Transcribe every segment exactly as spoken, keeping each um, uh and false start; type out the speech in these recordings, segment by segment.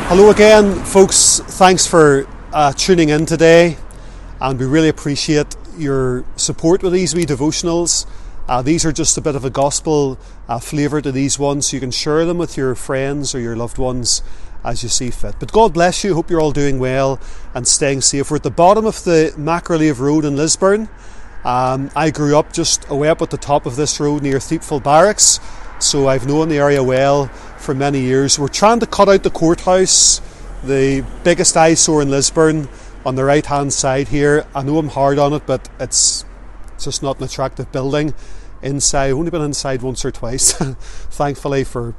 Hello again, folks. Thanks for uh, tuning in today, and we really appreciate your support with these wee devotionals. Uh, these are just a bit of a gospel uh, flavour to these ones, so you can share them with your friends or your loved ones as you see fit. But God bless you. Hope you're all doing well and staying safe. We're at the bottom of the Macrolave Road in Lisburn. Um, I grew up just away up at the top of this road near Thiepval Barracks, so I've known the area well for many years. We're trying to cut out the courthouse, the biggest eyesore in Lisburn, on the right hand side here. I know I'm hard on it, but it's, it's just not an attractive building inside. I've only been inside once or twice, thankfully, for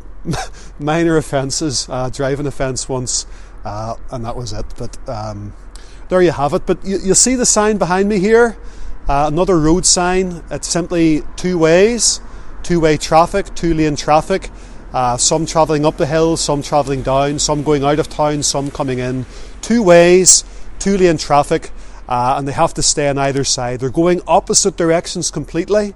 minor offences, uh, driving offence once, uh, and that was it. But um, there you have it. But you, you'll see the sign behind me here, uh, another road sign. It's simply two ways, two-way traffic, two-lane traffic. Uh, some travelling up the hill, some travelling down, some going out of town, some coming in. Two ways, two-lane traffic, uh, and they have to stay on either side. They're going opposite directions completely.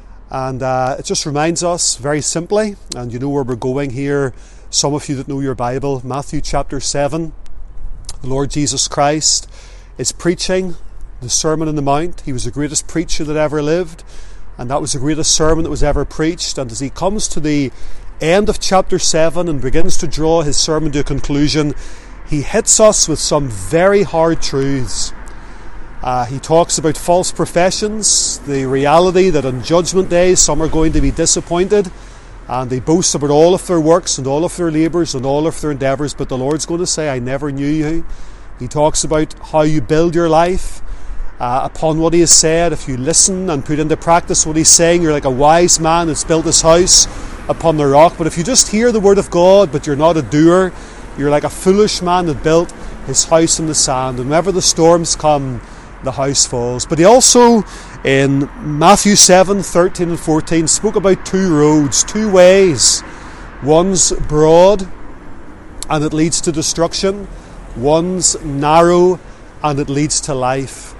And uh, it just reminds us very simply, and you know where we're going here, some of you that know your Bible, Matthew chapter seven, the Lord Jesus Christ is preaching the Sermon on the Mount. He was the greatest preacher that ever lived, and that was the greatest sermon that was ever preached. And as he comes to the end of chapter seven and begins to draw his sermon to a conclusion, he hits us with some very hard truths. Uh, he talks about false professions, the reality that on Judgment Day some are going to be disappointed, and they boast about all of their works and all of their labours and all of their endeavours, but the Lord's going to say, I never knew you. He talks about how you build your life uh, upon what he has said. If you listen and put into practice what he's saying, you're like a wise man that's built his house upon the rock. But if you just hear the word of God but you're not a doer, you're like a foolish man that built his house in the sand, and whenever the storms come, the house falls. But he also, in Matthew seven, thirteen and fourteen, spoke about two roads, two ways. One's broad and it leads to destruction. One's narrow and it leads to life.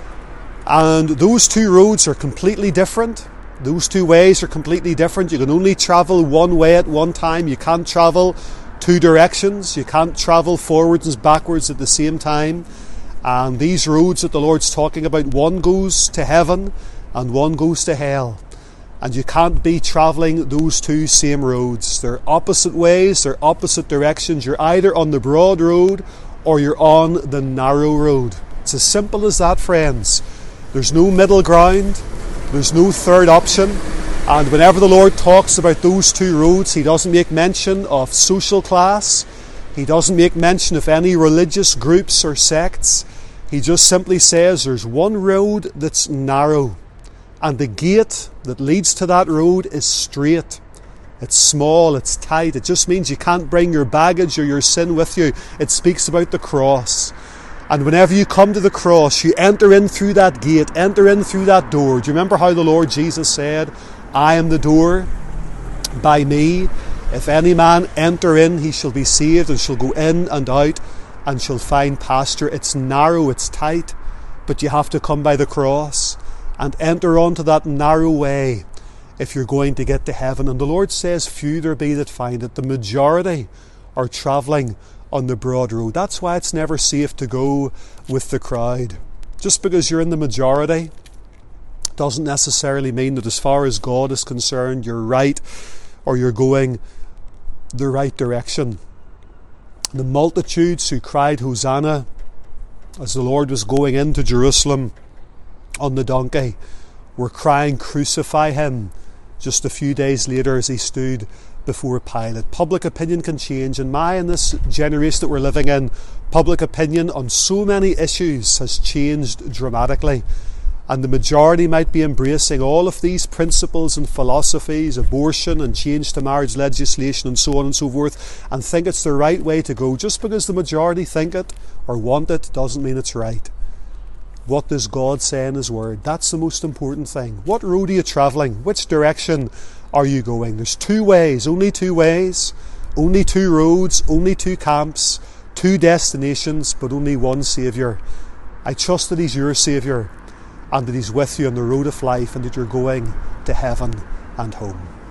And those two roads are completely different. Those two ways are completely different. You can only travel one way at one time. You can't travel two directions. You can't travel forwards and backwards at the same time. And these roads that the Lord's talking about, one goes to heaven and one goes to hell. And you can't be travelling those two same roads. They're opposite ways, they're opposite directions. You're either on the broad road or you're on the narrow road. It's as simple as that, friends. There's no middle ground. There's no third option. And whenever the Lord talks about those two roads, he doesn't make mention of social class. He doesn't make mention of any religious groups or sects. He just simply says there's one road that's narrow, and the gate that leads to that road is straight. It's small, it's tight. It just means you can't bring your baggage or your sin with you. It speaks about the cross. And whenever you come to the cross, you enter in through that gate, enter in through that door. Do you remember how the Lord Jesus said, I am the door, by me if any man enter in, he shall be saved, and shall go in and out and shall find pasture. It's narrow, it's tight, but you have to come by the cross and enter onto that narrow way if you're going to get to heaven. And the Lord says, few there be that find it. The majority are travelling on the broad road. That's why it's never safe to go with the crowd. Just because you're in the majority doesn't necessarily mean that as far as God is concerned, you're right or you're going the right direction. The multitudes who cried Hosanna as the Lord was going into Jerusalem on the donkey were crying crucify him just a few days later as he stood before Pilate. Public opinion can change, and my in this generation that we're living in, public opinion on so many issues has changed dramatically. And the majority might be embracing all of these principles and philosophies, abortion and change to marriage legislation and so on and so forth, and think it's the right way to go. Just because the majority think it or want it doesn't mean it's right. What does God say in his word? That's the most important thing. What road are you travelling? Which direction are you going? There's two ways, only two ways, only two roads, only two camps, two destinations, but only one Saviour. I trust that he's your Saviour, and that he's with you on the road of life, and that you're going to heaven and home.